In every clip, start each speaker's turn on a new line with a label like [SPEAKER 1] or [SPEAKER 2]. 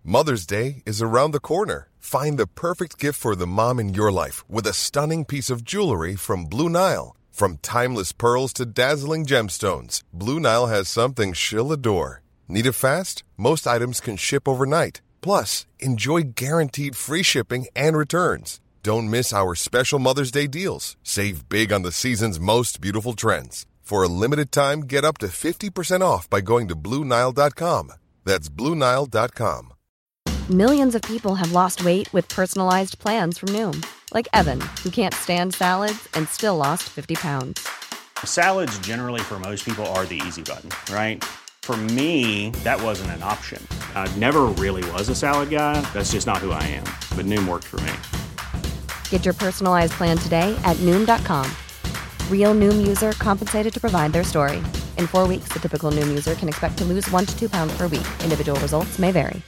[SPEAKER 1] Mother's Day is around the corner. Find the perfect gift for the mom in your life with a stunning piece of jewelry from Blue Nile. From timeless pearls to dazzling gemstones, Blue Nile has something she'll adore. Need it fast? Most items can ship overnight. Plus, enjoy guaranteed free shipping and returns. Don't miss our special Mother's Day deals. Save big on the season's most beautiful trends. For a limited time, get up to 50% off by going to BlueNile.com. That's BlueNile.com.
[SPEAKER 2] Millions of people have lost weight with personalized plans from Noom. Like Evan, who can't stand salads and still lost 50 pounds.
[SPEAKER 3] Salads generally for most people are the easy button, right? For me, that wasn't an option. I never really was a salad guy. That's just not who I am. But Noom worked for me.
[SPEAKER 2] Get your personalized plan today at Noom.com. Real Noom user compensated to provide their story. In 4 weeks, the typical Noom user can expect to lose 1 to 2 pounds per week. Individual results may vary.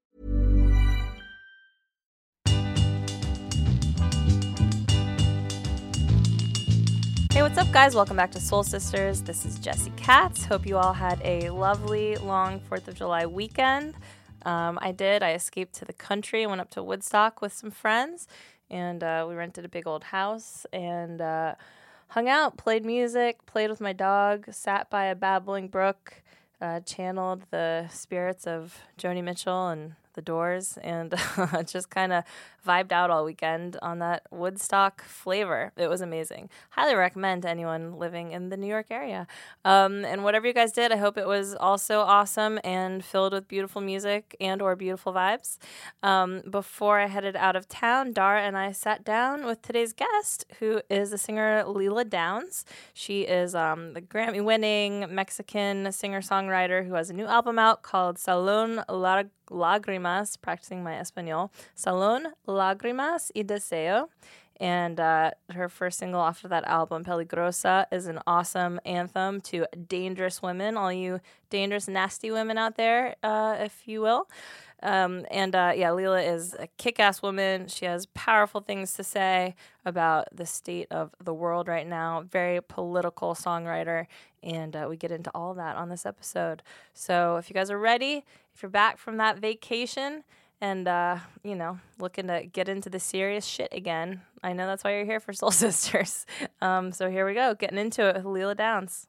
[SPEAKER 4] Hey, what's up, guys? Welcome back to Soul Sisters. This is Jessie Katz. Hope you all had a lovely, long 4th of July weekend. I did. I escaped to the country. I went up to Woodstock with some friends, and we rented a big old house and hung out, played music, played with my dog, sat by a babbling brook, channeled the spirits of Joni Mitchell and the Doors, and just kind of vibed out all weekend on that Woodstock flavor. It was amazing. Highly recommend to anyone living in the New York area. And whatever you guys did, I hope it was also awesome and filled with beautiful music and or beautiful vibes. Before I headed out of town, Dara and I sat down with today's guest, who is the singer Lila Downs. She is the Grammy-winning Mexican singer-songwriter who has a new album out called Salón Lágrimas, practicing my Espanol, Salón, Lágrimas y Deseo. And her first single off of that album, Peligrosa, is an awesome anthem to dangerous women, all you dangerous, nasty women out there, if you will. Lila is a kick-ass woman. She has powerful things to say about the state of the world right now. Very political songwriter, and we get into all of that on this episode. So if you guys are ready, if you're back from that vacation and, looking to get into the serious shit again, I know that's why you're here for Soul Sisters. So here we go, getting into it with Lila Downs.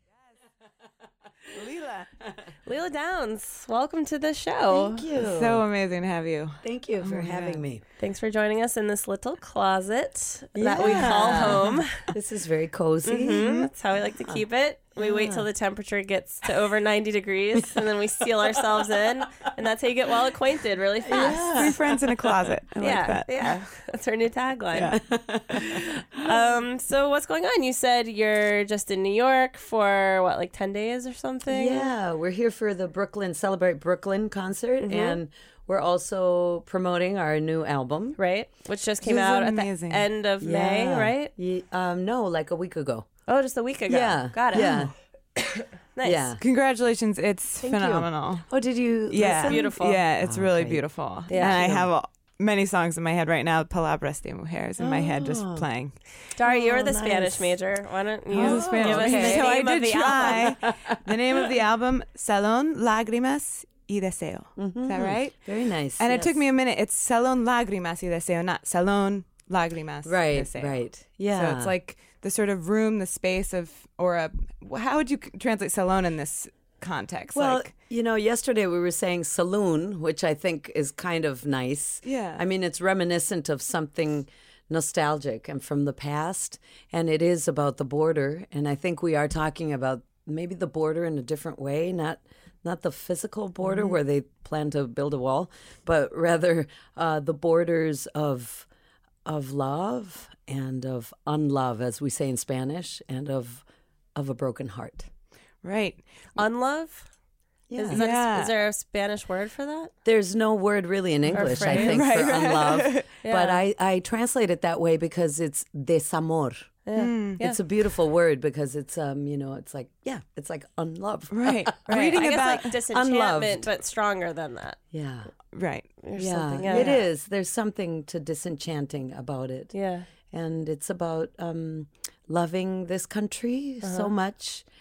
[SPEAKER 4] Lila Downs, welcome to the show.
[SPEAKER 5] Thank you.
[SPEAKER 6] So amazing to have you.
[SPEAKER 5] Thank you for having me.
[SPEAKER 4] Thanks for joining us in this little closet that we call home.
[SPEAKER 5] This is very cozy.
[SPEAKER 4] Mm-hmm. That's how we like to keep it. We wait till the temperature gets to over 90 degrees, and then we seal ourselves in, and that's how you get well acquainted really fast.
[SPEAKER 6] Yeah. 3 friends in a closet. I like that.
[SPEAKER 4] Yeah. That's our new tagline. Yeah. So what's going on? You said you're just in New York for, 10 days or something?
[SPEAKER 5] Yeah, we're here for the Celebrate Brooklyn concert, and we're also promoting our new album.
[SPEAKER 4] Right, which just came out at the end of May, right?
[SPEAKER 5] No, like a week ago.
[SPEAKER 4] Oh, just a week ago.
[SPEAKER 5] Yeah.
[SPEAKER 4] Got it.
[SPEAKER 5] Yeah.
[SPEAKER 4] Nice.
[SPEAKER 5] Yeah.
[SPEAKER 6] Congratulations. It's phenomenal.
[SPEAKER 5] You. Oh, did you
[SPEAKER 6] Yeah.
[SPEAKER 5] listen?
[SPEAKER 4] Beautiful.
[SPEAKER 6] Yeah, it's really beautiful.
[SPEAKER 4] Yeah.
[SPEAKER 6] And I have many songs in my head right now. Palabras de Mujeres in my head just playing.
[SPEAKER 4] Dari, you're the Spanish major. Why don't you
[SPEAKER 6] I was a Spanish
[SPEAKER 4] give us
[SPEAKER 6] major.
[SPEAKER 4] the
[SPEAKER 6] So I
[SPEAKER 4] name of
[SPEAKER 6] did
[SPEAKER 4] the
[SPEAKER 6] try.
[SPEAKER 4] album?
[SPEAKER 6] The name of the album, Salón, Lágrimas y Deseo. Is that right?
[SPEAKER 5] Very nice.
[SPEAKER 6] And it took me a minute. It's Salón, Lágrimas y Deseo, not Salón, Lágrimas y Deseo.
[SPEAKER 5] Right. Yeah.
[SPEAKER 6] So it's like the sort of room, the space of, how would you translate salon in this context?
[SPEAKER 5] Well, yesterday we were saying saloon, which I think is kind of nice.
[SPEAKER 6] Yeah.
[SPEAKER 5] I mean, it's reminiscent of something nostalgic and from the past, and it is about the border. And I think we are talking about maybe the border in a different way, not the physical border where they plan to build a wall, but rather the borders of love and of unlove, as we say in Spanish, and of a broken heart.
[SPEAKER 6] Right.
[SPEAKER 4] Unlove?
[SPEAKER 5] Yeah.
[SPEAKER 4] Is there a Spanish word for that?
[SPEAKER 5] There's no word really in English, I think, for unlove.
[SPEAKER 4] Yeah.
[SPEAKER 5] But I translate it that way because it's desamor.
[SPEAKER 4] Yeah.
[SPEAKER 5] It's a beautiful word because it's it's like unlove.
[SPEAKER 6] Right.
[SPEAKER 4] Reading
[SPEAKER 6] Reading
[SPEAKER 4] about
[SPEAKER 6] about
[SPEAKER 4] disenchantment,
[SPEAKER 5] unloved.
[SPEAKER 4] but stronger than that.
[SPEAKER 5] Yeah.
[SPEAKER 6] right.
[SPEAKER 4] There's
[SPEAKER 5] Yeah.
[SPEAKER 4] something.
[SPEAKER 5] It is. There's something to disenchanting about it.
[SPEAKER 4] Yeah.
[SPEAKER 5] And it's about loving this country so much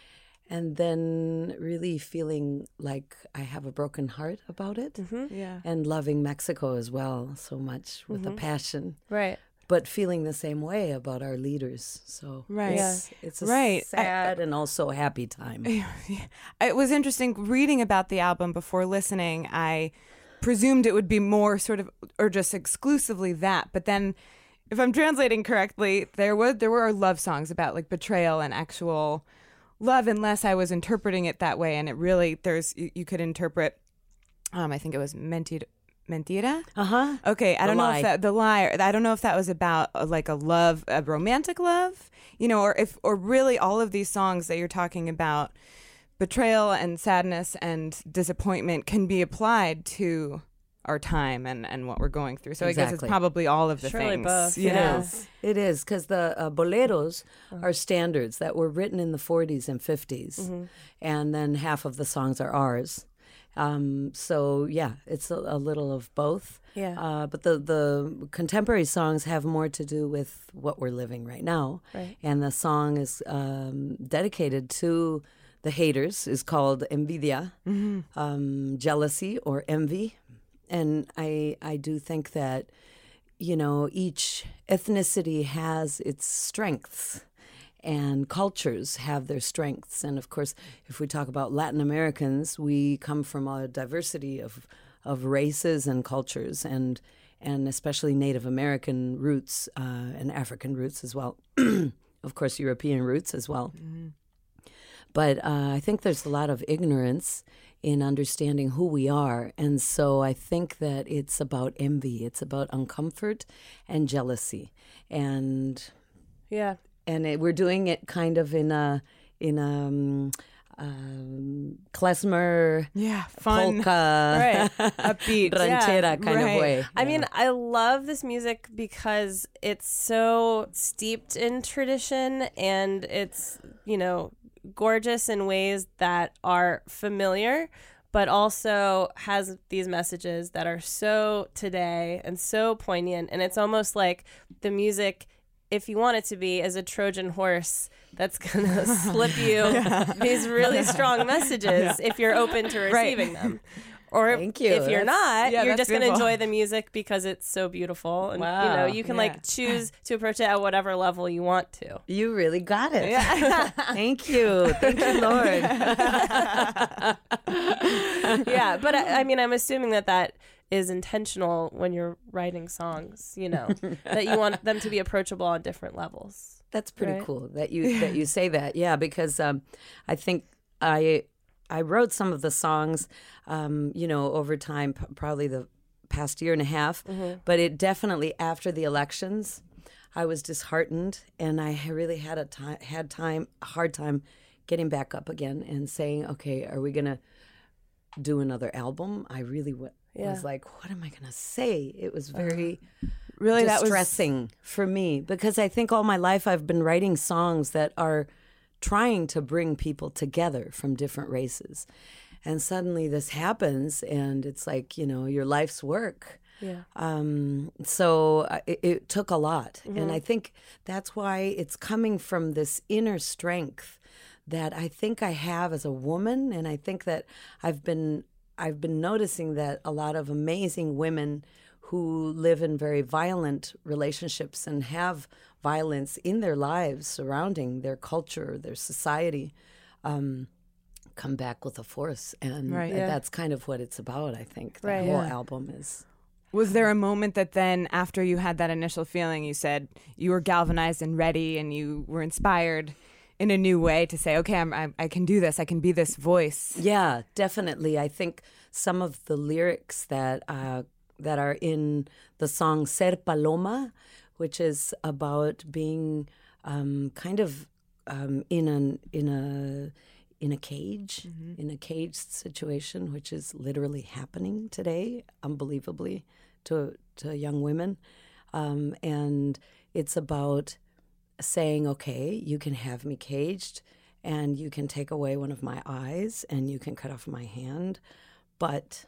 [SPEAKER 5] and then really feeling like I have a broken heart about it,
[SPEAKER 6] Yeah.
[SPEAKER 5] and loving Mexico as well so much with a passion,
[SPEAKER 7] Right.
[SPEAKER 5] but feeling the same way about our leaders. So
[SPEAKER 6] Right.
[SPEAKER 5] it's a
[SPEAKER 6] Right.
[SPEAKER 5] sad and also a happy time.
[SPEAKER 6] It was interesting reading about the album before listening. I presumed it would be more sort of, or just exclusively that. But then, if I'm translating correctly, there were love songs about like betrayal and actual love, unless I was interpreting it that way. And it really, you could interpret, I think it was Mentira. Okay, I don't know if that the lie. I don't know if that was about like a love, a romantic love, or really all of these songs that you're talking about, betrayal and sadness and disappointment, can be applied to our time and what we're going through. So I guess it's
[SPEAKER 5] Exactly.
[SPEAKER 6] probably all of the
[SPEAKER 7] Surely
[SPEAKER 6] things.
[SPEAKER 7] both,
[SPEAKER 6] Yeah.
[SPEAKER 5] It is, because the boleros are standards that were written in the 40s and 50s, and then half of the songs are ours. So yeah, it's a little of both.
[SPEAKER 7] Yeah.
[SPEAKER 5] But the contemporary songs have more to do with what we're living right now.
[SPEAKER 7] Right.
[SPEAKER 5] And the song is dedicated to the haters, is called Envidia, jealousy or envy. And I do think that, each ethnicity has its strengths, and cultures have their strengths. And of course, if we talk about Latin Americans, we come from a diversity of races and cultures, and especially Native American roots and African roots as well. Of course, European roots as well. But I think there's a lot of ignorance in understanding who we are. And so I think that it's about envy. It's about uncomfort and jealousy. And
[SPEAKER 7] Yeah.
[SPEAKER 5] we're doing it kind of in a klezmer,
[SPEAKER 6] Yeah, fun,
[SPEAKER 5] polka,
[SPEAKER 7] Right.
[SPEAKER 6] upbeat,
[SPEAKER 5] ranchera kind of way.
[SPEAKER 7] I mean, I love this music because it's so steeped in tradition, and it's, gorgeous in ways that are familiar, but also has these messages that are so today and so poignant. And it's almost like the music, if you want it to be, is a Trojan horse that's going to slip you these really strong messages if you're open to receiving them. Or
[SPEAKER 5] Thank you.
[SPEAKER 7] if you're not, you're
[SPEAKER 6] that's
[SPEAKER 7] just going to
[SPEAKER 6] beautiful.
[SPEAKER 7] enjoy the music because it's so beautiful. And,
[SPEAKER 5] Wow.
[SPEAKER 7] you can choose to approach it at whatever level you want to.
[SPEAKER 5] You really got it. Thank you. Thank you, Lord.
[SPEAKER 7] Yeah, but I mean, I'm assuming that is intentional when you're writing songs, that you want them to be approachable on different levels.
[SPEAKER 5] That's pretty
[SPEAKER 7] Right.
[SPEAKER 5] cool that you say that. Yeah, because I think I wrote some of the songs, over time, probably the past year and a half. But it definitely, after the elections, I was disheartened, and I really had a hard time getting back up again and saying, okay, are we gonna do another album? I really was like, what am I gonna say? It was very
[SPEAKER 6] Really,
[SPEAKER 5] distressing for me, because I think all my life I've been writing songs that are trying to bring people together from different races. And suddenly this happens, and it's like, your life's work.
[SPEAKER 7] Yeah.
[SPEAKER 5] So it took a lot. And I think that's why it's coming from this inner strength that I think I have as a woman. And I think that I've been noticing that a lot of amazing women who live in very violent relationships and have violence in their lives surrounding their culture, their society, come back with a force. And that's kind of what it's about, I think. The whole album is.
[SPEAKER 6] Was there a moment that then, after you had that initial feeling, you said you were galvanized and ready, and you were inspired in a new way to say, okay, I can do this. I can be this voice.
[SPEAKER 5] Yeah, definitely. I think some of the lyrics that are in the song Ser Paloma, which is about being kind of in a cage, in a cage situation, which is literally happening today, unbelievably, to young women. And it's about saying, okay, you can have me caged, and you can take away one of my eyes, and you can cut off my hand, but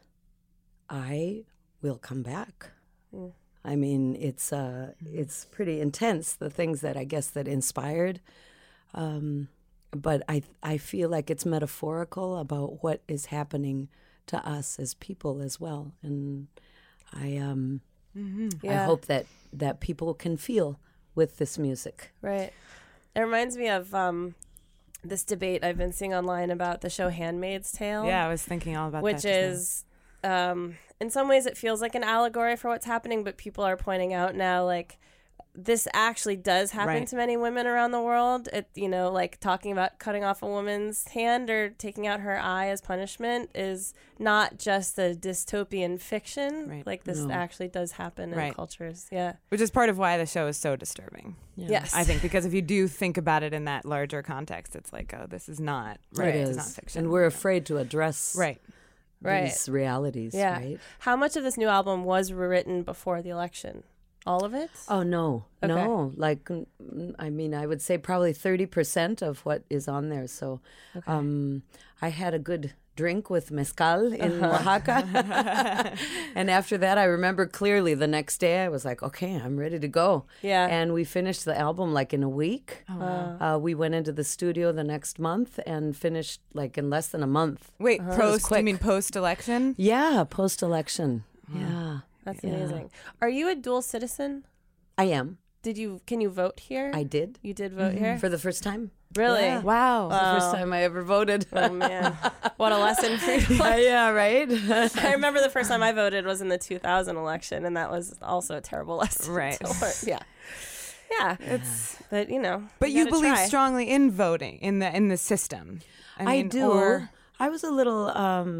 [SPEAKER 5] I will come back. I mean, it's pretty intense, the things that I guess that inspired but I feel like it's metaphorical about what is happening to us as people as well. And I hope that people can feel with this music.
[SPEAKER 7] Right. It reminds me of this debate I've been seeing online about the show Handmaid's Tale.
[SPEAKER 6] Yeah, I was thinking all about
[SPEAKER 7] which
[SPEAKER 6] that.
[SPEAKER 7] Is, in some ways, it feels like an allegory for what's happening, but people are pointing out now, like, this actually does happen to many women around the world. It, like talking about cutting off a woman's hand or taking out her eye as punishment is not just a dystopian fiction.
[SPEAKER 6] Right.
[SPEAKER 7] Like, this actually does happen in cultures. Yeah.
[SPEAKER 6] Which is part of why the show is so disturbing.
[SPEAKER 5] Yeah.
[SPEAKER 7] Yes.
[SPEAKER 6] I think because if you do think about it in that larger context, it's like, oh, this is not right.
[SPEAKER 5] It
[SPEAKER 6] It's not
[SPEAKER 5] is.
[SPEAKER 6] fiction.
[SPEAKER 5] And we're afraid to address these realities,
[SPEAKER 7] Yeah.
[SPEAKER 5] right?
[SPEAKER 7] How much of this new album was written before the election? All of it?
[SPEAKER 5] Oh, no.
[SPEAKER 7] Okay.
[SPEAKER 5] No. Like, I mean, I would say probably 30% of what is on there. So I had a good drink with mezcal in Oaxaca. And after that, I remember clearly the next day, I was like, okay, I'm ready to go.
[SPEAKER 7] Yeah.
[SPEAKER 5] And we finished the album like in a week. We went into the studio the next month and finished like in less than a month.
[SPEAKER 6] Wait,
[SPEAKER 5] It was
[SPEAKER 6] post? You
[SPEAKER 5] quick.
[SPEAKER 6] mean post-election?
[SPEAKER 5] Yeah, post-election. Yeah.
[SPEAKER 7] That's amazing. Are you a dual citizen?
[SPEAKER 5] I am.
[SPEAKER 7] Can you vote here?
[SPEAKER 5] I did.
[SPEAKER 7] You did vote here?
[SPEAKER 5] For the first time.
[SPEAKER 7] Really?
[SPEAKER 5] Yeah.
[SPEAKER 6] Wow.
[SPEAKER 5] The first time I ever voted.
[SPEAKER 7] Oh, man. What a lesson for you.
[SPEAKER 5] Yeah, right?
[SPEAKER 7] I remember the first time I voted was in the 2000 election, and that was also a terrible lesson.
[SPEAKER 6] Right.
[SPEAKER 7] to learn. Yeah. Yeah. But,
[SPEAKER 6] But you
[SPEAKER 7] gotta
[SPEAKER 6] believe
[SPEAKER 7] try.
[SPEAKER 6] strongly in voting, in the system.
[SPEAKER 5] I
[SPEAKER 6] mean,
[SPEAKER 5] do.
[SPEAKER 6] Or,
[SPEAKER 5] I was a little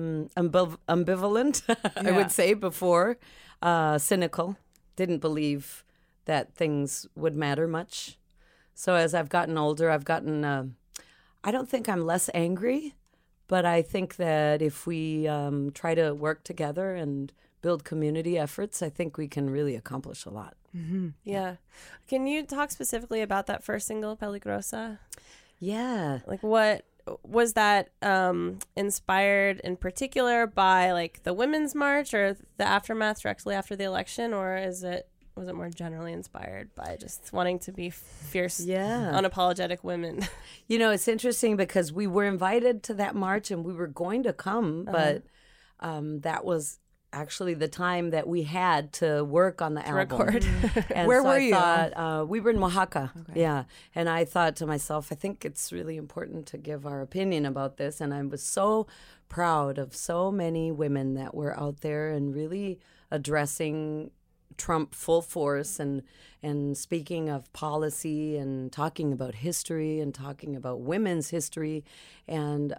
[SPEAKER 5] ambivalent, I
[SPEAKER 6] Yeah.
[SPEAKER 5] would say, before. Cynical. Didn't believe that things would matter much. So as I've gotten older, I've gotten, I don't think I'm less angry, but I think that if we try to work together and build community efforts, I think we can really accomplish a lot.
[SPEAKER 7] Yeah. Can you talk specifically about that first single, Peligrosa?
[SPEAKER 5] Yeah.
[SPEAKER 7] Like, what was that inspired in particular by, like, the Women's March or the aftermath directly after the election, or was it more generally inspired by just wanting to be fierce, unapologetic women?
[SPEAKER 5] It's interesting because we were invited to that march and we were going to come, but that was actually the time that we had to work on the album.
[SPEAKER 7] Record.
[SPEAKER 5] And
[SPEAKER 6] Where
[SPEAKER 5] so
[SPEAKER 6] were
[SPEAKER 5] I
[SPEAKER 6] you?
[SPEAKER 5] thought, we were in Oaxaca. Okay. Yeah. And I thought to myself, I think it's really important to give our opinion about this. And I was so proud of so many women that were out there and really addressing Trump full force and speaking of policy and talking about history and talking about women's history. And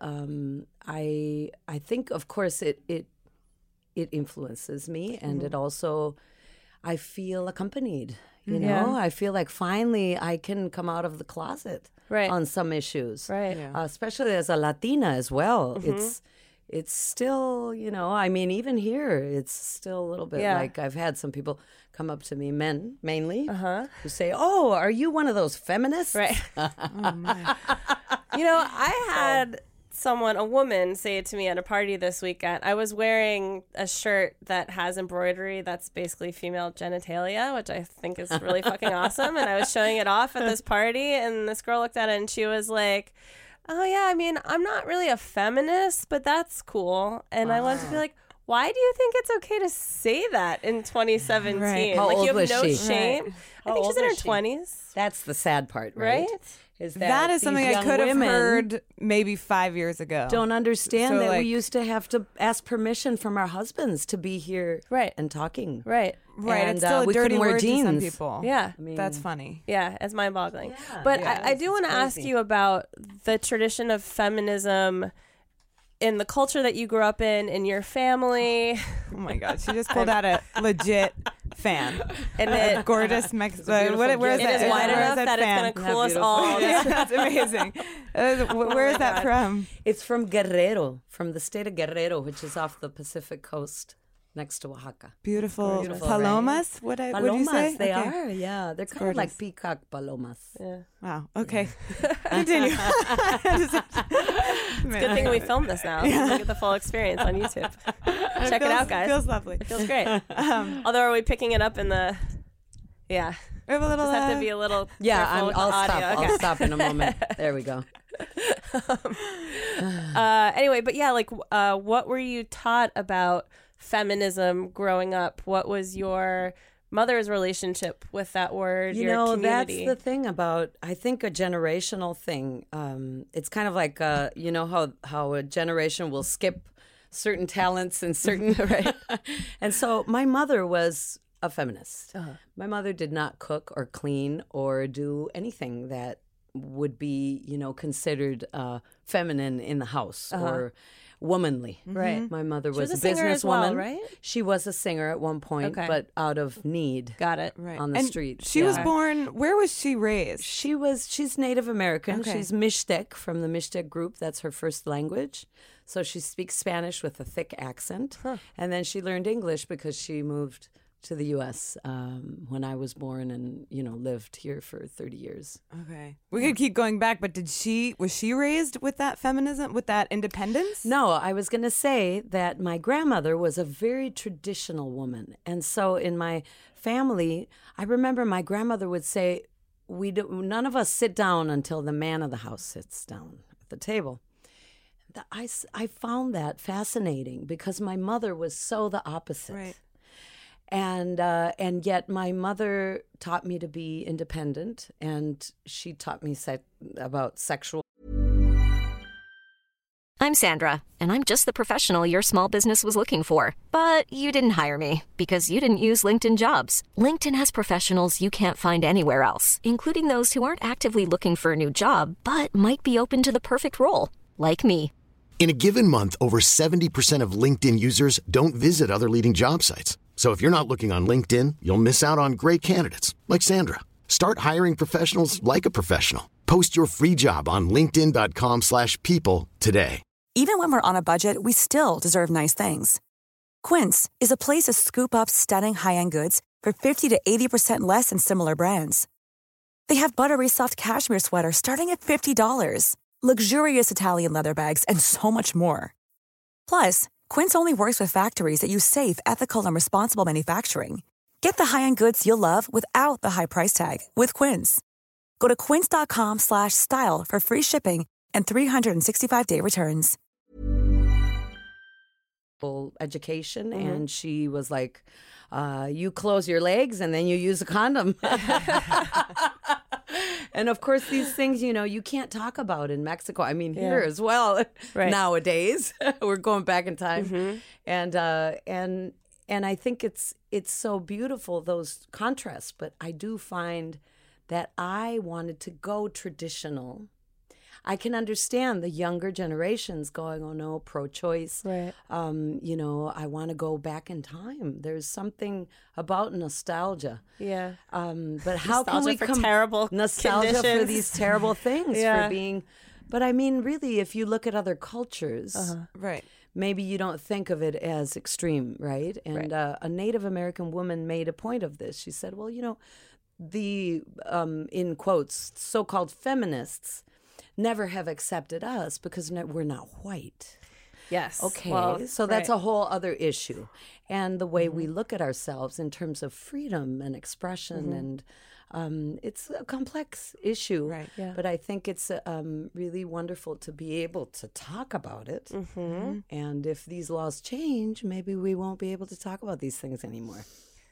[SPEAKER 5] I think, of course, it influences me, and it also, I feel accompanied. I feel like finally I can come out of the closet on some issues,
[SPEAKER 7] Right.
[SPEAKER 5] Especially as a Latina as well. It's still, I mean, even here, it's still a little bit like I've had some people come up to me, men mainly, who say, "Oh, are you one of those feminists?"
[SPEAKER 7] Right. I had a woman say it to me at a party this weekend. I was wearing a shirt that has embroidery that's basically female genitalia, which I think is really fucking awesome. And I was showing it off at this party, and this girl looked at it and she was like, "Oh yeah, I mean, I'm not really a feminist, but that's cool." And I wanted to be like, why do you think it's okay to say that in 2017?
[SPEAKER 6] Right.
[SPEAKER 5] How
[SPEAKER 7] Like,
[SPEAKER 5] old
[SPEAKER 7] you have
[SPEAKER 5] was
[SPEAKER 7] no
[SPEAKER 5] she?
[SPEAKER 7] shame.
[SPEAKER 5] Right.
[SPEAKER 7] I
[SPEAKER 5] How
[SPEAKER 7] think she's
[SPEAKER 5] old
[SPEAKER 7] in her
[SPEAKER 5] was she?
[SPEAKER 7] 20s.
[SPEAKER 5] That's the sad part, right? Is
[SPEAKER 6] that is
[SPEAKER 5] these
[SPEAKER 6] something I
[SPEAKER 5] young
[SPEAKER 6] could have
[SPEAKER 5] women
[SPEAKER 6] heard maybe 5 years ago.
[SPEAKER 5] Don't understand
[SPEAKER 6] So,
[SPEAKER 5] that
[SPEAKER 6] like-
[SPEAKER 5] we used to have to ask permission from our husbands to be here
[SPEAKER 7] Right.
[SPEAKER 5] and talking.
[SPEAKER 7] Right.
[SPEAKER 6] Right,
[SPEAKER 5] And,
[SPEAKER 6] it's still a
[SPEAKER 5] we
[SPEAKER 6] dirty
[SPEAKER 5] couldn't wear
[SPEAKER 6] word to some
[SPEAKER 5] jeans.
[SPEAKER 6] people.
[SPEAKER 7] Yeah.
[SPEAKER 6] That's funny.
[SPEAKER 7] Yeah, it's mind-boggling. But I do want to ask you about the tradition of feminism in the culture that you grew up in your family.
[SPEAKER 6] Oh my God, she just pulled out a legit fan.
[SPEAKER 7] And it,
[SPEAKER 6] Gorgeous Mexican. Where is
[SPEAKER 7] it
[SPEAKER 6] that?
[SPEAKER 7] is wide
[SPEAKER 6] Where
[SPEAKER 7] enough that it's
[SPEAKER 6] fan?
[SPEAKER 7] going to cool us all.
[SPEAKER 6] Yeah, that's amazing. Where is that
[SPEAKER 7] God.
[SPEAKER 6] from?
[SPEAKER 5] It's from Guerrero, from the state of Guerrero, which is off the Pacific coast next to Oaxaca.
[SPEAKER 6] Beautiful,
[SPEAKER 5] Beautiful,
[SPEAKER 6] palomas. What do you
[SPEAKER 5] Palomas,
[SPEAKER 6] say?
[SPEAKER 5] they
[SPEAKER 6] Okay.
[SPEAKER 5] are, yeah. They're kind of like peacock palomas.
[SPEAKER 7] Yeah.
[SPEAKER 6] Wow. Okay. Continue.
[SPEAKER 7] Good thing we filmed this now. You can get the full experience on YouTube. Check it out, guys.
[SPEAKER 6] Feels lovely.
[SPEAKER 7] It feels great. Although, are we picking it up in the... Yeah.
[SPEAKER 6] We have a little.
[SPEAKER 7] Just have to be a little
[SPEAKER 5] Yeah,
[SPEAKER 7] careful with the
[SPEAKER 5] I'll
[SPEAKER 7] audio.
[SPEAKER 5] stop.
[SPEAKER 7] Okay.
[SPEAKER 5] I'll stop in a moment. There we go.
[SPEAKER 7] Anyway, but yeah, like, what were you taught about feminism growing up? What was your mother's relationship with that word?
[SPEAKER 5] You
[SPEAKER 7] your
[SPEAKER 5] know,
[SPEAKER 7] community?
[SPEAKER 5] that's the thing about, I think, a generational thing. It's kind of like, you know, how a generation will skip certain talents and certain, right? And so my mother was a feminist. My mother did not cook or clean or do anything that would be, you know, considered feminine in the house or womanly.
[SPEAKER 7] Right.
[SPEAKER 5] My mother was
[SPEAKER 7] was
[SPEAKER 5] a
[SPEAKER 7] a singer
[SPEAKER 5] businesswoman.
[SPEAKER 7] as well, right?
[SPEAKER 5] She was a singer at one point,
[SPEAKER 7] Okay.
[SPEAKER 5] but out of need
[SPEAKER 7] Got it.
[SPEAKER 6] Right.
[SPEAKER 5] on the
[SPEAKER 6] And
[SPEAKER 5] street.
[SPEAKER 6] She was
[SPEAKER 5] Yeah.
[SPEAKER 6] born. Where was she raised?
[SPEAKER 5] She's Native American.
[SPEAKER 6] Okay.
[SPEAKER 5] She's Mixtec from the Mixtec group. That's her first language. So she speaks Spanish with a thick accent. And then she learned English because she moved to the U.S. When I was born and, you know, lived here for 30 years.
[SPEAKER 6] Okay. We could keep going back, but was she raised with that feminism, with that independence?
[SPEAKER 5] No, I was going to say that my grandmother was a very traditional woman. And so in my family, I remember my grandmother would say, none of us sit down until the man of the house sits down at the table. I found that fascinating because my mother was so the opposite.
[SPEAKER 6] Right.
[SPEAKER 5] And yet my mother taught me to be independent, and she taught me about sexual.
[SPEAKER 8] I'm Sandra, and I'm just the professional your small business was looking for. But you didn't hire me because you didn't use LinkedIn Jobs. LinkedIn has professionals you can't find anywhere else, including those who aren't actively looking for a new job, but might be open to the perfect role, like me.
[SPEAKER 9] In a given month, over 70% of LinkedIn users don't visit other leading job sites. So if you're not looking on LinkedIn, you'll miss out on great candidates like Sandra. Start hiring professionals like a professional. Post your free job on linkedin.com/people today.
[SPEAKER 10] Even when we're on a budget, we still deserve nice things. Quince is a place to scoop up stunning high-end goods for 50 to 80% less than similar brands. They have buttery soft cashmere sweaters starting at $50, luxurious Italian leather bags, and so much more. Plus, Quince only works with factories that use safe, ethical, and responsible manufacturing. Get the high-end goods you'll love without the high price tag with Quince. Go to quince.com/style for free shipping and 365-day returns.
[SPEAKER 5] Education, and she was like, you close your legs and then you use a condom. And of course, these things, you know, you can't talk about in Mexico. I mean, here as well. Nowadays, we're going back in time, and I think it's so beautiful, those contrasts. But I do find that I wanted to go traditional. I can understand the younger generations going, oh no, pro-choice.
[SPEAKER 7] Right.
[SPEAKER 5] You know, I want to go back in time. There's something about nostalgia.
[SPEAKER 7] Yeah.
[SPEAKER 5] But how can
[SPEAKER 7] Nostalgia
[SPEAKER 5] we
[SPEAKER 7] for terrible
[SPEAKER 5] nostalgia for
[SPEAKER 7] conditions.
[SPEAKER 5] these terrible things
[SPEAKER 7] Yeah.
[SPEAKER 5] for being? But I mean, really, if you look at other cultures,
[SPEAKER 6] Right.
[SPEAKER 5] maybe you don't think of it as extreme, right? And a Native American woman made a point of this. She said, well, you know, the in quotes so-called feminists never have accepted us because we're not white.
[SPEAKER 7] Yes.
[SPEAKER 5] Okay,
[SPEAKER 7] Well,
[SPEAKER 5] so that's
[SPEAKER 7] right.
[SPEAKER 5] a whole other issue. And the way we look at ourselves in terms of freedom and expression, and it's a complex issue.
[SPEAKER 6] Right.
[SPEAKER 7] Yeah.
[SPEAKER 5] But I think it's really wonderful to be able to talk about it. And if these laws change, maybe we won't be able to talk about these things anymore.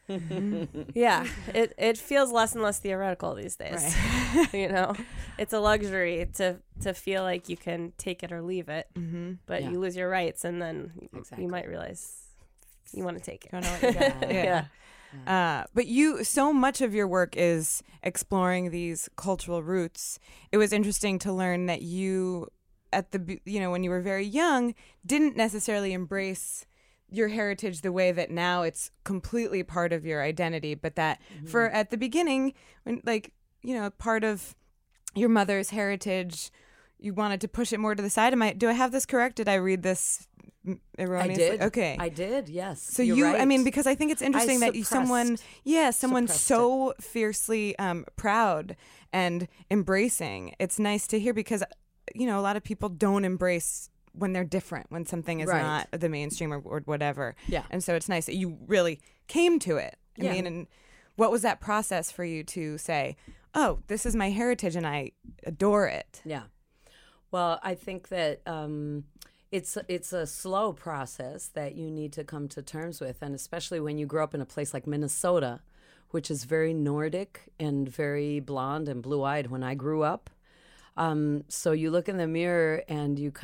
[SPEAKER 7] Yeah, it feels less and less theoretical these days. You know, it's a luxury to feel like you can take it or leave it, but
[SPEAKER 5] Yeah.
[SPEAKER 7] you lose your rights, and then
[SPEAKER 5] Exactly.
[SPEAKER 7] you might realize you want to take it.
[SPEAKER 6] Don't know what you got.
[SPEAKER 7] Yeah.
[SPEAKER 6] But so much of your work is exploring these cultural roots. It was interesting to learn that you, when you were very young, didn't necessarily embrace your heritage the way that now it's completely part of your identity, but that for at the beginning, when part of your mother's heritage, you wanted to push it more to the side. Do I have this correct? Did I read this erroneously?
[SPEAKER 5] I did.
[SPEAKER 6] Okay.
[SPEAKER 5] I did, yes.
[SPEAKER 6] So
[SPEAKER 5] You're right.
[SPEAKER 6] because I think it's interesting that someone
[SPEAKER 5] suppressed
[SPEAKER 6] so fiercely proud and embracing. It's nice to hear because, a lot of people don't embrace when they're different, when something is
[SPEAKER 5] Right.
[SPEAKER 6] not the mainstream or whatever.
[SPEAKER 5] Yeah.
[SPEAKER 6] And so it's nice that you really came to it.
[SPEAKER 5] Yeah.
[SPEAKER 6] And what was that process for you to say, oh, this is my heritage and I adore it?
[SPEAKER 5] Yeah. Well, I think that it's a slow process that you need to come to terms with, and especially when you grow up in a place like Minnesota, which is very Nordic and very blonde and blue-eyed when I grew up. So you look in the mirror and you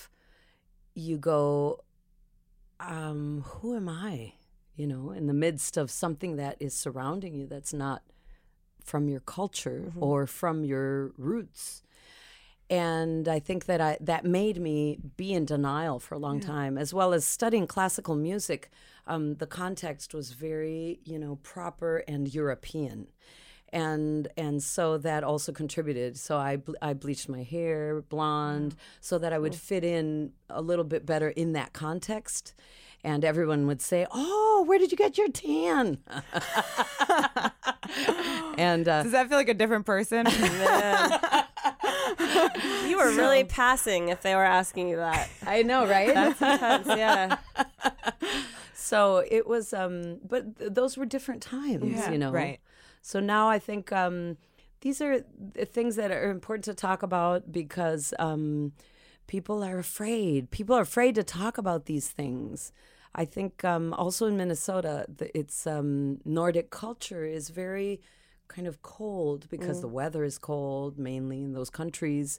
[SPEAKER 5] go, who am I? You know, in the midst of something that is surrounding you that's not from your culture or from your roots. And I think that that made me be in denial for a long time, as well as studying classical music. The context was very, proper and European. And so that also contributed. So I bleached my hair blonde so that I would fit in a little bit better in that context. And everyone would say, "Oh, where did you get your tan?" And
[SPEAKER 6] does that feel like a different person?
[SPEAKER 7] You were really passing if they were asking you that.
[SPEAKER 5] I know, right?
[SPEAKER 7] That's intense, yeah.
[SPEAKER 5] So it was, but those were different times,
[SPEAKER 6] Right.
[SPEAKER 5] So now I think these are the things that are important to talk about because people are afraid. People are afraid to talk about these things. I think also in Minnesota, it's Nordic culture is very kind of cold because the weather is cold mainly in those countries.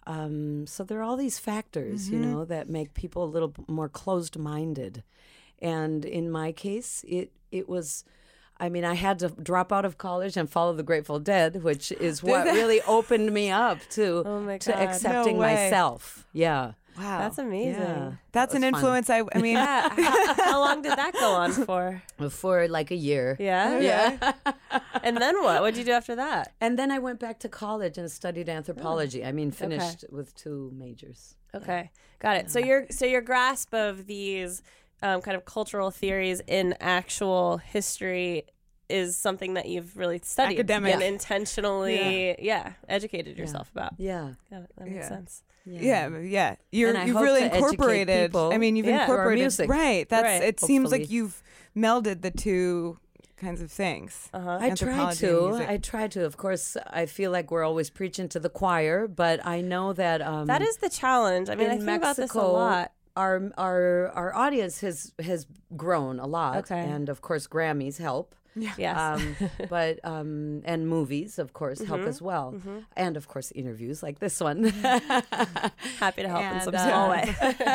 [SPEAKER 5] So there are all these factors, that make people a little more closed-minded. And in my case, it was, I had to drop out of college and follow the Grateful Dead, which is what really opened me up to accepting myself. Yeah.
[SPEAKER 6] Wow.
[SPEAKER 7] That's amazing.
[SPEAKER 5] Yeah.
[SPEAKER 6] That's an influence.
[SPEAKER 5] Fun.
[SPEAKER 7] How long did that go on for?
[SPEAKER 5] For like a year.
[SPEAKER 7] Yeah?
[SPEAKER 5] Yeah.
[SPEAKER 7] And then what? What did you do after that?
[SPEAKER 5] And then I went back to college and studied anthropology. Finished with 2 majors.
[SPEAKER 7] Okay. Got it. So your grasp of these kind of cultural theories in actual history is something that you've really studied
[SPEAKER 6] Academic.
[SPEAKER 7] and intentionally educated yourself about.
[SPEAKER 5] Yeah.
[SPEAKER 7] Got it. That makes sense.
[SPEAKER 6] Yeah. You've
[SPEAKER 5] hope
[SPEAKER 6] really
[SPEAKER 5] to educate
[SPEAKER 6] incorporated.
[SPEAKER 5] people
[SPEAKER 6] You've incorporated
[SPEAKER 5] music.
[SPEAKER 6] Right. That's.
[SPEAKER 5] Right.
[SPEAKER 6] It seems
[SPEAKER 5] Hopefully.
[SPEAKER 6] like you've melded the two kinds of things.
[SPEAKER 5] I try to. Of course, I feel like we're always preaching to the choir, but I know that
[SPEAKER 7] that is the challenge. I think about this a lot.
[SPEAKER 5] Our audience has grown a lot,
[SPEAKER 7] Okay.
[SPEAKER 5] and of course Grammys help.
[SPEAKER 7] Yes.
[SPEAKER 5] But and movies, of course, help as well, and of course interviews like this one.
[SPEAKER 7] Happy to help in some small way.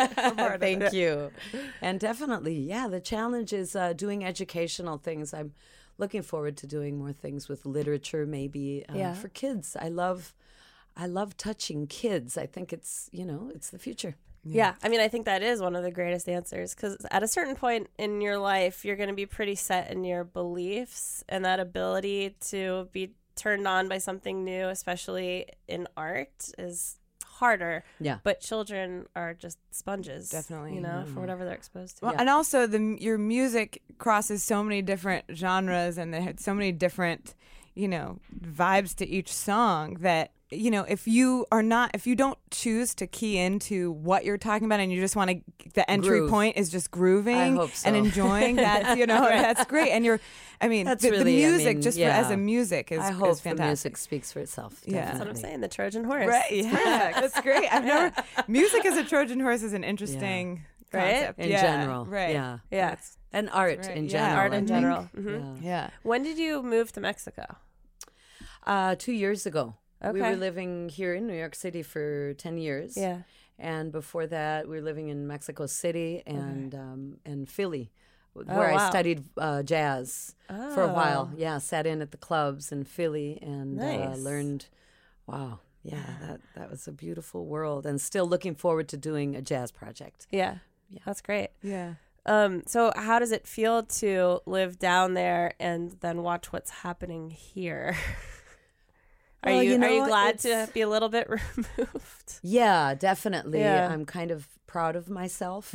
[SPEAKER 5] Thank you. And definitely, the challenge is doing educational things. I'm looking forward to doing more things with literature, maybe for kids. I love touching kids. I think it's it's the future.
[SPEAKER 7] Yeah. I think that is one of the greatest answers because at a certain point in your life, you're going to be pretty set in your beliefs, and that ability to be turned on by something new, especially in art, is harder.
[SPEAKER 5] Yeah.
[SPEAKER 7] But children are just sponges.
[SPEAKER 6] Definitely.
[SPEAKER 7] For whatever they're exposed to.
[SPEAKER 6] Well, and also your music crosses so many different genres, and they had so many different, vibes to each song that, if you don't choose to key into what you're talking about and you just want to, the entry
[SPEAKER 5] Groove.
[SPEAKER 6] point is just grooving
[SPEAKER 5] I hope so.
[SPEAKER 6] and enjoying that, that's great. And
[SPEAKER 5] That's
[SPEAKER 6] the
[SPEAKER 5] really,
[SPEAKER 6] music, as a music is
[SPEAKER 5] I hope
[SPEAKER 6] is
[SPEAKER 5] the
[SPEAKER 6] fantastic.
[SPEAKER 5] music speaks for itself.
[SPEAKER 6] Yeah.
[SPEAKER 7] That's what I'm saying. The Trojan horse.
[SPEAKER 6] Right. Yeah. That's great. Music as a Trojan horse is an interesting concept.
[SPEAKER 5] In
[SPEAKER 6] Yeah.
[SPEAKER 5] general.
[SPEAKER 6] Right.
[SPEAKER 5] Yeah.
[SPEAKER 7] Yeah.
[SPEAKER 5] And art
[SPEAKER 6] right.
[SPEAKER 5] in
[SPEAKER 6] Yeah,
[SPEAKER 5] general.
[SPEAKER 7] Art in
[SPEAKER 5] I think.
[SPEAKER 7] general. Mhm.
[SPEAKER 6] Yeah.
[SPEAKER 7] When did you move to Mexico?
[SPEAKER 5] 2 years ago. We
[SPEAKER 7] Okay.
[SPEAKER 5] were living here in New York City for 10 years.
[SPEAKER 7] Yeah.
[SPEAKER 5] And before that, we were living in Mexico City and Philly, where
[SPEAKER 7] wow.
[SPEAKER 5] I studied jazz for a while. Yeah, sat in at the clubs in Philly and
[SPEAKER 7] Nice.
[SPEAKER 5] learned. Wow, that was a beautiful world, and still looking forward to doing a jazz project.
[SPEAKER 7] Yeah. That's great.
[SPEAKER 6] Yeah.
[SPEAKER 7] So how does it feel to live down there and then watch what's happening here? Are
[SPEAKER 5] Well,
[SPEAKER 7] you
[SPEAKER 5] you
[SPEAKER 7] are you
[SPEAKER 5] know,
[SPEAKER 7] glad
[SPEAKER 5] it's-
[SPEAKER 7] to be a little bit removed?
[SPEAKER 5] Yeah, definitely.
[SPEAKER 7] Yeah.
[SPEAKER 5] I'm kind of proud of myself.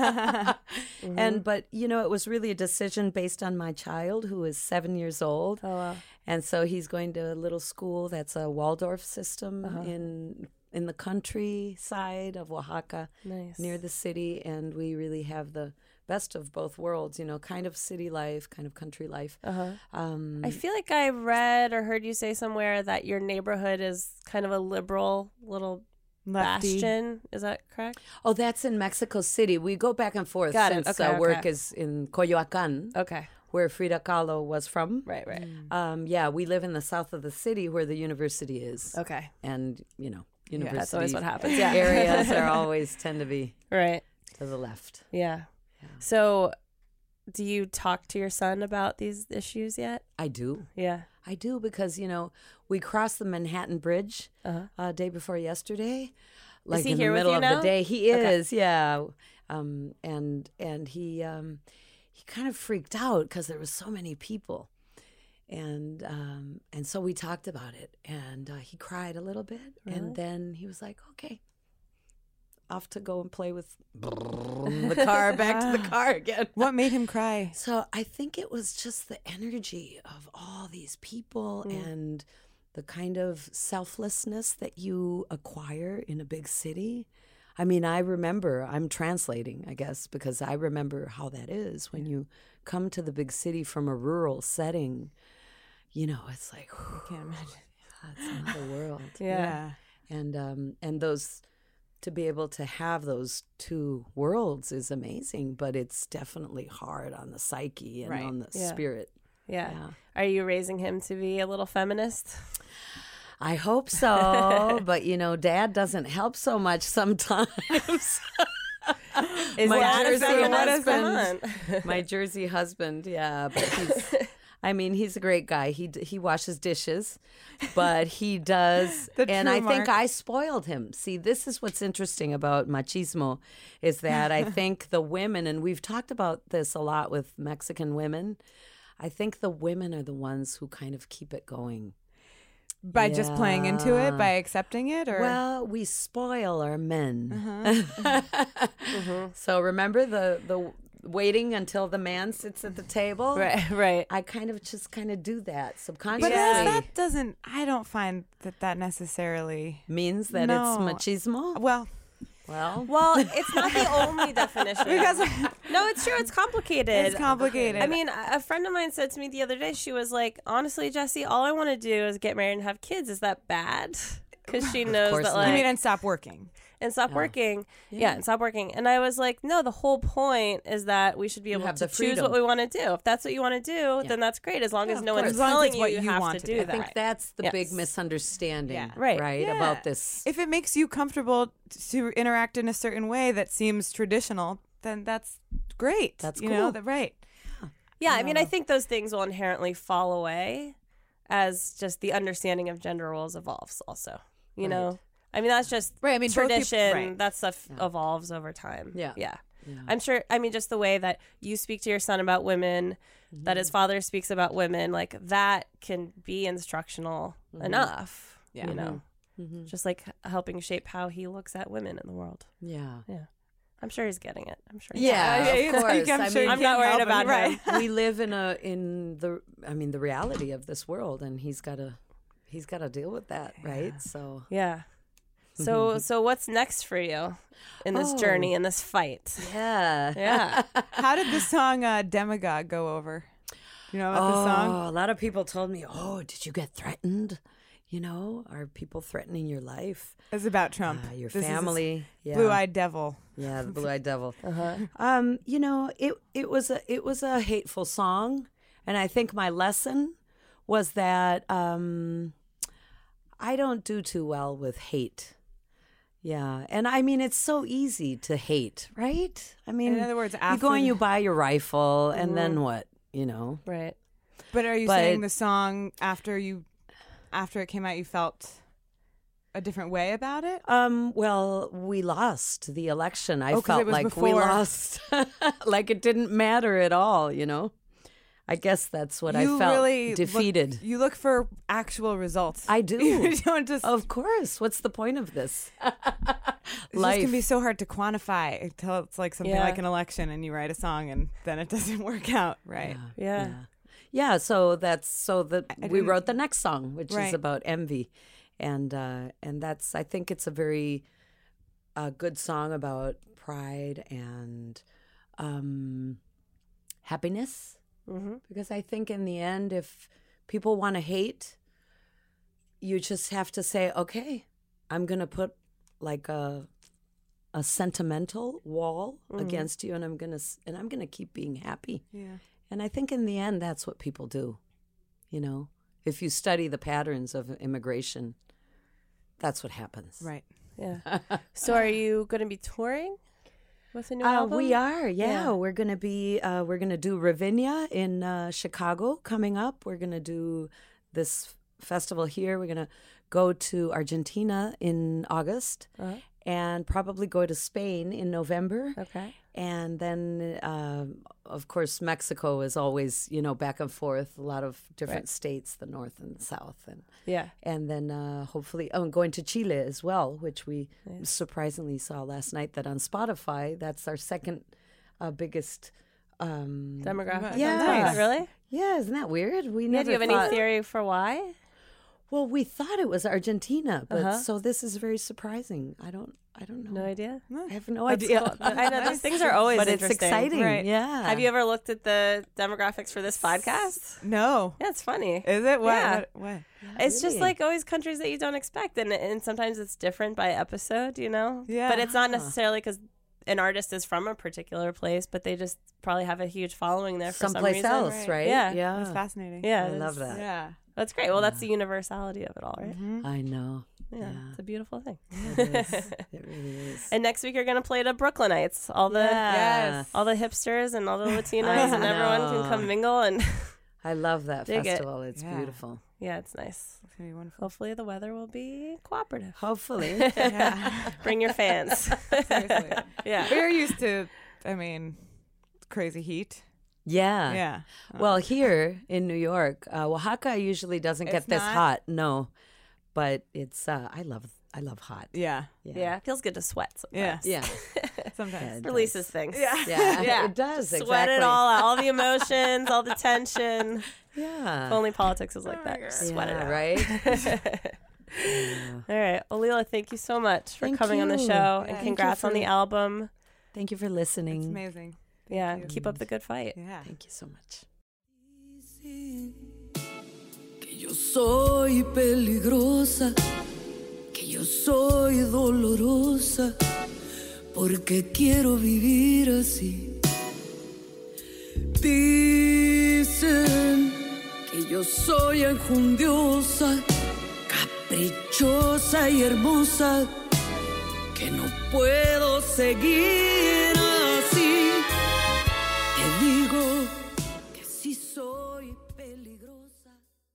[SPEAKER 5] But it was really a decision based on my child, who is 7 years old.
[SPEAKER 7] Oh, wow.
[SPEAKER 5] And so he's going to a little school that's a Waldorf system in the countryside of Oaxaca,
[SPEAKER 7] Nice.
[SPEAKER 5] near the city. And we really have the best of both worlds, kind of city life, kind of country life.
[SPEAKER 7] I feel like I read or heard you say somewhere that your neighborhood is kind of a liberal little
[SPEAKER 6] Lefty.
[SPEAKER 7] Bastion. Is that correct?
[SPEAKER 5] Oh, that's in Mexico City. We go back and forth
[SPEAKER 7] Got it.
[SPEAKER 5] since
[SPEAKER 7] Okay,
[SPEAKER 5] work
[SPEAKER 7] okay.
[SPEAKER 5] is in Coyoacan,
[SPEAKER 7] Okay.
[SPEAKER 5] where Frida Kahlo was from.
[SPEAKER 7] Right, right.
[SPEAKER 5] Yeah, we live in the south of the city where the university is.
[SPEAKER 7] Okay.
[SPEAKER 5] And, university
[SPEAKER 7] That's always what happens. Yeah.
[SPEAKER 5] areas are always tend to be
[SPEAKER 7] Right.
[SPEAKER 5] to the left.
[SPEAKER 7] Yeah. So, do you talk to your son about these issues yet?
[SPEAKER 5] I do.
[SPEAKER 7] Yeah.
[SPEAKER 5] I do because, we crossed the Manhattan Bridge day before yesterday. Like
[SPEAKER 7] he
[SPEAKER 5] in the
[SPEAKER 7] here with
[SPEAKER 5] middle
[SPEAKER 7] you
[SPEAKER 5] of
[SPEAKER 7] now?
[SPEAKER 5] the day. He
[SPEAKER 7] Okay.
[SPEAKER 5] is, yeah. And he kind of freaked out because there was so many people. And so we talked about it, and he cried a little bit, and then he was like, okay, off to go and play with the car, back to the car again.
[SPEAKER 6] What made him cry?
[SPEAKER 5] So I think it was just the energy of all these people and the kind of selflessness that you acquire in a big city. I mean, I remember, I'm translating, I guess, because I remember how that is when you come to the big city from a rural setting. It's like,
[SPEAKER 6] I can't imagine.
[SPEAKER 5] it's another world.
[SPEAKER 6] Yeah.
[SPEAKER 5] And those, to be able to have those two worlds is amazing, but it's definitely hard on the psyche and on the spirit.
[SPEAKER 7] Yeah.
[SPEAKER 5] Yeah.
[SPEAKER 7] Are you raising him to be a little feminist?
[SPEAKER 5] I hope so, but Dad doesn't help so much sometimes.
[SPEAKER 7] Is
[SPEAKER 5] My
[SPEAKER 7] that
[SPEAKER 5] Jersey
[SPEAKER 7] a
[SPEAKER 5] husband, my Jersey husband, yeah, but he's a great guy. He washes dishes, but he does, and I think I spoiled him. See, this is what's interesting about machismo, is that I think the women, and we've talked about this a lot with Mexican women, I think the women are the ones who kind of keep it going.
[SPEAKER 6] By just playing into it, by accepting it, or
[SPEAKER 5] well, we spoil our men. So remember the waiting until the man sits at the table.
[SPEAKER 7] Right.
[SPEAKER 5] I kind of do that
[SPEAKER 6] But
[SPEAKER 5] subconsciously.
[SPEAKER 6] that doesn't. I don't find that necessarily
[SPEAKER 5] Means that
[SPEAKER 6] No.
[SPEAKER 5] it's machismo.
[SPEAKER 6] well.
[SPEAKER 7] Well, it's not the only definition.
[SPEAKER 6] Because
[SPEAKER 7] no, it's true. It's complicated.
[SPEAKER 6] it's complicated.
[SPEAKER 7] I mean, a friend of mine said to me the other day, she was like, honestly, Jesse, all I want to do is get married and have kids. Is that bad? Because she knows
[SPEAKER 5] course
[SPEAKER 7] that,
[SPEAKER 5] not.
[SPEAKER 7] like,
[SPEAKER 6] you mean and stop working?
[SPEAKER 7] and stop working. Yeah, and stop working. And I was like, no, the whole point is that we should be able
[SPEAKER 5] have
[SPEAKER 7] to
[SPEAKER 5] the
[SPEAKER 7] choose what
[SPEAKER 5] freedom.
[SPEAKER 7] we want to do. If that's what you want to do, then that's great. As long as no one's
[SPEAKER 6] As long as
[SPEAKER 7] telling
[SPEAKER 6] it's
[SPEAKER 7] you
[SPEAKER 6] what
[SPEAKER 7] you
[SPEAKER 6] you
[SPEAKER 7] have
[SPEAKER 6] want
[SPEAKER 7] to
[SPEAKER 6] to
[SPEAKER 7] do
[SPEAKER 6] do.
[SPEAKER 7] that.
[SPEAKER 5] I think that's the
[SPEAKER 7] Yes.
[SPEAKER 5] big misunderstanding,
[SPEAKER 6] Yeah.
[SPEAKER 7] Right.
[SPEAKER 5] about this.
[SPEAKER 6] If it makes you comfortable to interact in a certain way that seems traditional, then that's great.
[SPEAKER 5] That's
[SPEAKER 6] you know,
[SPEAKER 5] cool.
[SPEAKER 6] right.
[SPEAKER 7] Yeah, I mean, I think those things will inherently fall away as just the understanding of gender roles evolves also, you know? I mean, that's just
[SPEAKER 6] Right, I mean, both
[SPEAKER 7] tradition.
[SPEAKER 6] people- right.
[SPEAKER 7] That stuff evolves over time.
[SPEAKER 5] Yeah.
[SPEAKER 7] Yeah. I'm sure, I mean, just the way that you speak to your son about women, that his father speaks about women, like that can be instructional enough, you know? Just like helping shape how he looks at women in the world.
[SPEAKER 5] Yeah.
[SPEAKER 7] Yeah. I'm sure he's getting it. I'm sure.
[SPEAKER 5] Yeah, of course.
[SPEAKER 6] I'm sure you
[SPEAKER 7] I'm not
[SPEAKER 6] can't
[SPEAKER 7] worried
[SPEAKER 6] help
[SPEAKER 7] about
[SPEAKER 6] it, right.
[SPEAKER 7] him.
[SPEAKER 5] We live in the reality of this world, and he's got to deal with that, right? So
[SPEAKER 7] Yeah. So what's next for you in this journey, in this fight?
[SPEAKER 5] yeah.
[SPEAKER 7] Yeah.
[SPEAKER 6] How did the song Demagogue go over? You know about the song?
[SPEAKER 5] A lot of people told me, "Oh, did you get threatened? You know, are people threatening your life,
[SPEAKER 6] It's about Trump.
[SPEAKER 5] your
[SPEAKER 6] This is
[SPEAKER 5] family, yeah.
[SPEAKER 6] Blue-eyed devil.
[SPEAKER 5] Yeah, the blue-eyed devil. You know, it was a hateful song, and I think my lesson was that I don't do too well with hate. Yeah, and I mean it's so easy to hate, right? I mean,
[SPEAKER 6] In other words,
[SPEAKER 5] you
[SPEAKER 6] after
[SPEAKER 5] go and
[SPEAKER 6] the-
[SPEAKER 5] you buy your rifle, and then what? You know,
[SPEAKER 7] Right.
[SPEAKER 6] But are you
[SPEAKER 5] But-
[SPEAKER 6] saying the song after it came out, you felt a different way about it?
[SPEAKER 5] well, we lost the election. I
[SPEAKER 6] 'cause it
[SPEAKER 5] felt
[SPEAKER 6] was
[SPEAKER 5] like we
[SPEAKER 6] before.
[SPEAKER 5] lost, like it didn't matter at all. You know, I guess that's what I felt.
[SPEAKER 6] really
[SPEAKER 5] Defeated.
[SPEAKER 6] you look for actual results.
[SPEAKER 5] I do.
[SPEAKER 6] You don't just.
[SPEAKER 5] Of course. What's the point of this?
[SPEAKER 6] This can be so hard to quantify until it's like something
[SPEAKER 7] Yeah.
[SPEAKER 6] like an election, and you write a song, and then it doesn't work out, right?
[SPEAKER 7] Yeah.
[SPEAKER 5] Yeah, so we wrote the next song, which
[SPEAKER 6] Right.
[SPEAKER 5] is about envy, and that's, I think it's a very good song about pride and happiness, because I think in the end, if people want to hate, you just have to say, okay, I'm gonna put like a sentimental wall against you, and I'm gonna keep being happy.
[SPEAKER 6] Yeah.
[SPEAKER 5] And I think in the end, that's what people do. You know, if you study the patterns of immigration, that's what happens.
[SPEAKER 6] Right.
[SPEAKER 7] Yeah. So are you going to be touring with a new album?
[SPEAKER 5] We are. Yeah. We're gonna do Ravinia in Chicago coming up. We're gonna do this festival here. We're gonna go to Argentina in August. And probably go to Spain in November.
[SPEAKER 7] Okay.
[SPEAKER 5] And then, of course, Mexico is always, back and forth, a lot of different states, the north and the south. And then hopefully, going to Chile as well, which we surprisingly saw last night that on Spotify, that's our second biggest
[SPEAKER 7] demographic.
[SPEAKER 5] Yeah.
[SPEAKER 7] Really?
[SPEAKER 5] Yeah, isn't that weird?
[SPEAKER 7] Do you have any theory for why?
[SPEAKER 5] Well, we thought it was Argentina, but so this is very surprising. I don't know.
[SPEAKER 7] No idea?
[SPEAKER 5] I have no idea.
[SPEAKER 7] I know these things are always
[SPEAKER 5] but
[SPEAKER 7] interesting.
[SPEAKER 5] It's exciting.
[SPEAKER 6] Right.
[SPEAKER 5] Yeah.
[SPEAKER 7] Have you ever looked at the demographics for this podcast?
[SPEAKER 6] No.
[SPEAKER 7] Yeah, it's funny.
[SPEAKER 6] Is it? What?
[SPEAKER 7] Yeah.
[SPEAKER 6] What?
[SPEAKER 7] It's just like always countries that you don't expect, and sometimes it's different by episode,
[SPEAKER 6] Yeah.
[SPEAKER 7] But it's not necessarily because an artist is from a particular place, but they just probably have a huge following there for some
[SPEAKER 5] someplace
[SPEAKER 7] reason.
[SPEAKER 5] else, right?
[SPEAKER 7] Yeah.
[SPEAKER 5] Yeah.
[SPEAKER 6] That's fascinating.
[SPEAKER 7] Yeah,
[SPEAKER 5] I love that.
[SPEAKER 6] Yeah.
[SPEAKER 7] That's great. Well, that's the universality of it all, right?
[SPEAKER 5] I know.
[SPEAKER 7] Yeah, it's a beautiful thing.
[SPEAKER 5] It is. It really is.
[SPEAKER 7] And next week you're going to play to Brooklynites, all the hipsters and all the Latinos, and everyone can come mingle and
[SPEAKER 5] I love that
[SPEAKER 7] dig it.
[SPEAKER 5] festival. It's beautiful.
[SPEAKER 7] Yeah, it's nice.
[SPEAKER 6] It's gonna be wonderful.
[SPEAKER 7] Hopefully the weather will be cooperative.
[SPEAKER 5] Hopefully.
[SPEAKER 7] Bring your fans.
[SPEAKER 6] Seriously.
[SPEAKER 7] Yeah.
[SPEAKER 6] We're used to, crazy heat.
[SPEAKER 5] Yeah.
[SPEAKER 6] Yeah.
[SPEAKER 5] Well, here in New York, Oaxaca usually doesn't get
[SPEAKER 6] It's
[SPEAKER 5] this
[SPEAKER 6] not?
[SPEAKER 5] hot. No. But it's I love hot.
[SPEAKER 6] Yeah.
[SPEAKER 7] Yeah, it feels good to sweat sometimes.
[SPEAKER 5] Yeah.
[SPEAKER 6] Sometimes.
[SPEAKER 7] Releases things.
[SPEAKER 6] Yeah.
[SPEAKER 5] Yeah. It does.
[SPEAKER 7] Sweat
[SPEAKER 5] exactly.
[SPEAKER 7] it all out. All the emotions, all the tension.
[SPEAKER 5] Yeah.
[SPEAKER 7] If only politics was like that. Just sweat it out.
[SPEAKER 5] Right?
[SPEAKER 7] All right. Well, Leela, thank you so much for
[SPEAKER 5] Thank
[SPEAKER 7] coming on the
[SPEAKER 5] you.
[SPEAKER 7] show.
[SPEAKER 5] Yeah.
[SPEAKER 7] And
[SPEAKER 5] Thank
[SPEAKER 7] congrats
[SPEAKER 5] you
[SPEAKER 7] on the
[SPEAKER 5] for-
[SPEAKER 7] album.
[SPEAKER 5] Thank you for listening.
[SPEAKER 6] It's amazing.
[SPEAKER 7] Yeah. Keep up the good fight.
[SPEAKER 6] Yeah.
[SPEAKER 5] Thank you so much.
[SPEAKER 11] Que yo soy peligrosa, que yo soy dolorosa, porque quiero vivir así. Dicen que yo soy enjundiosa, caprichosa y hermosa, que no puedo seguir así. Te digo que sí soy peligrosa.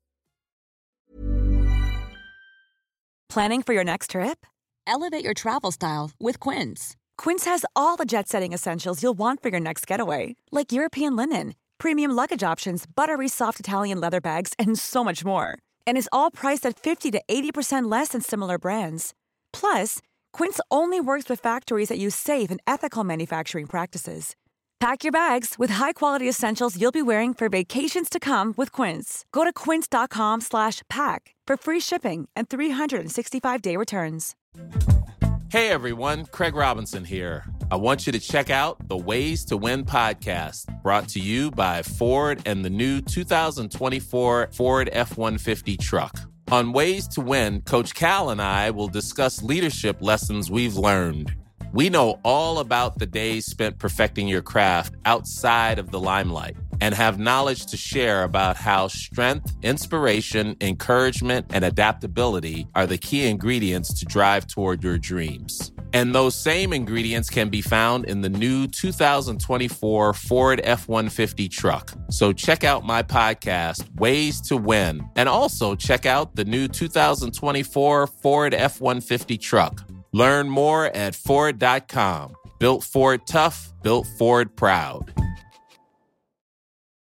[SPEAKER 10] Planning for your next trip?
[SPEAKER 12] Elevate your travel style with Quince.
[SPEAKER 10] Quince has all the jet-setting essentials you'll want for your next getaway, like European linen, premium luggage options, buttery soft Italian leather bags, and so much more. And is all priced at 50 to 80% less than similar brands. Plus, Quince only works with factories that use safe and ethical manufacturing practices. Pack your bags with high-quality essentials you'll be wearing for vacations to come with Quince. Go to quince.com/pack for free shipping and 365-day returns.
[SPEAKER 13] Hey everyone, Craig Robinson here. I want you to check out the Ways to Win podcast, brought to you by Ford and the new 2024 Ford F-150 truck. On Ways to Win, Coach Cal and I will discuss leadership lessons we've learned. We know all about the days spent perfecting your craft outside of the limelight and have knowledge to share about how strength, inspiration, encouragement, and adaptability are the key ingredients to drive toward your dreams. And those same ingredients can be found in the new 2024 Ford F-150 truck. So check out my podcast, Ways to Win, and also check out the new 2024 Ford F-150 truck. Learn more at Ford.com. Built Ford tough, built Ford proud.